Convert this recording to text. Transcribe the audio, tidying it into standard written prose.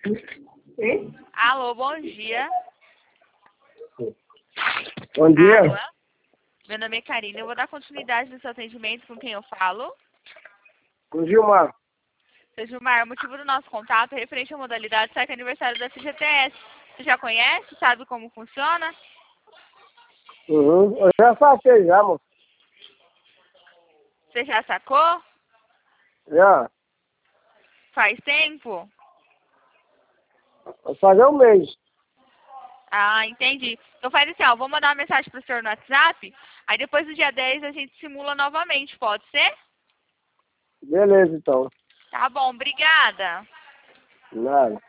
Sim? Alô, bom dia. Bom dia. Alô? Meu nome é Karina, eu vou dar continuidade no seu atendimento com quem eu falo. Com Gilmar. Seu Gilmar, o motivo do nosso contato é referente à modalidade Saque Aniversário da FGTS. Você já conhece? Sabe como funciona? Uhum. Eu já saquei já, moço. Você já sacou? Já. Faz tempo? Vai fazer um mês. Ah, entendi. Então faz assim, ó, vou mandar uma mensagem pro senhor no WhatsApp, aí depois do dia 10 a gente simula novamente, pode ser? Beleza, então. Tá bom, obrigada. Nada.